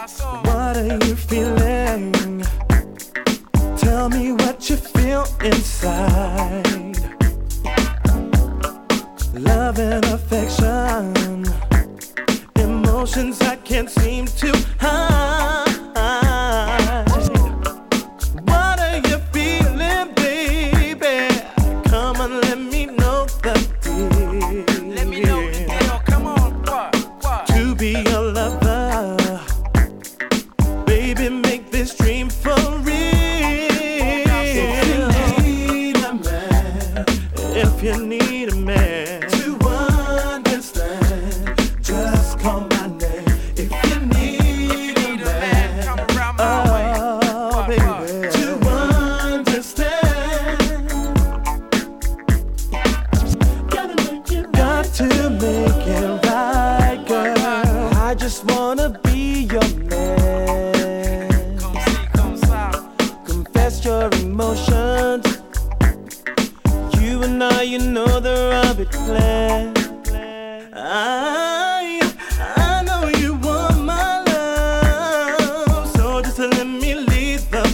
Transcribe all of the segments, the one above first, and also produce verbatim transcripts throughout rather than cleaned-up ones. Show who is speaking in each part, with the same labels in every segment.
Speaker 1: What are you feeling? Tell me what you feel inside. Love and affection, emotions I can't seem to hide. What are you feeling, baby? Come on, let me know the deal.
Speaker 2: Let me know the deal. Come on, what, what?
Speaker 1: To be your lover, baby, make this dream for real. If you need a man, if you need a man to understand, just call my name. If you need, if you need a, man, a man, come around my oh, way. What, baby, what? To understand, gotta make it right. Got to make it right, girl. I just wanna be your man.
Speaker 2: Come see, come south.
Speaker 1: Confess your emotions. You and I, you know they're a bit clear. I, I know you want my love, so just let me lead the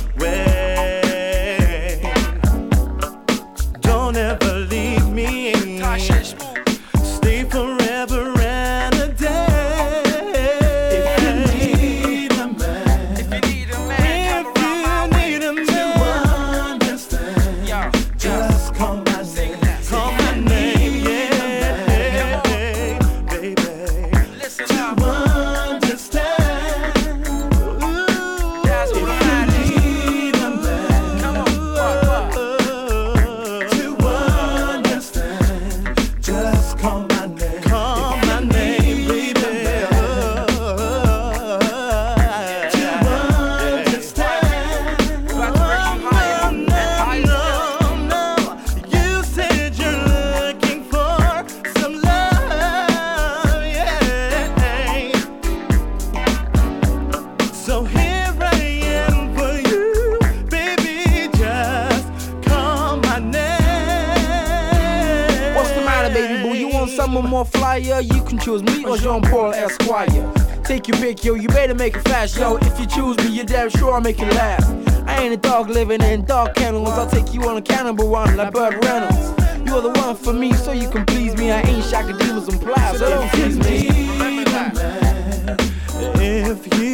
Speaker 1: way. Don't ever leave me.
Speaker 2: Tasha Smooth.
Speaker 1: Stay forever and a day. If you need a man,
Speaker 2: If you need a man, come around my way.
Speaker 1: need a man to understand,
Speaker 2: Yo, yo.
Speaker 1: just call my
Speaker 2: Sing
Speaker 1: name.
Speaker 2: that.
Speaker 1: Call my name, yeah, baby.
Speaker 2: Listen
Speaker 1: To
Speaker 2: up.
Speaker 1: understand, ooh,
Speaker 2: That's
Speaker 1: if
Speaker 2: what
Speaker 1: you
Speaker 2: I need.
Speaker 1: need a man,
Speaker 2: Come on, what,
Speaker 1: to understand, just call my name. Call my name, baby. To understand.
Speaker 2: About to bring you higher and higher
Speaker 1: No,
Speaker 2: still.
Speaker 1: no, you said you're looking for some love, yeah. So here I am for you, baby, just call my name.
Speaker 3: What's the matter, baby boo? You want someone more flyer? You can choose me or Jean Paul Esquire. Take your pick, yo. You better make it fast, yo. If you choose me, you're damn sure I'll make it last. I ain't a dog living in dark kennels. I'll take you on a cannibal run like Burt Reynolds. You're the one for me, so you can please me. I ain't Shaka Divas and Plies, so don't
Speaker 1: If you
Speaker 3: tease me.
Speaker 1: need a man, if you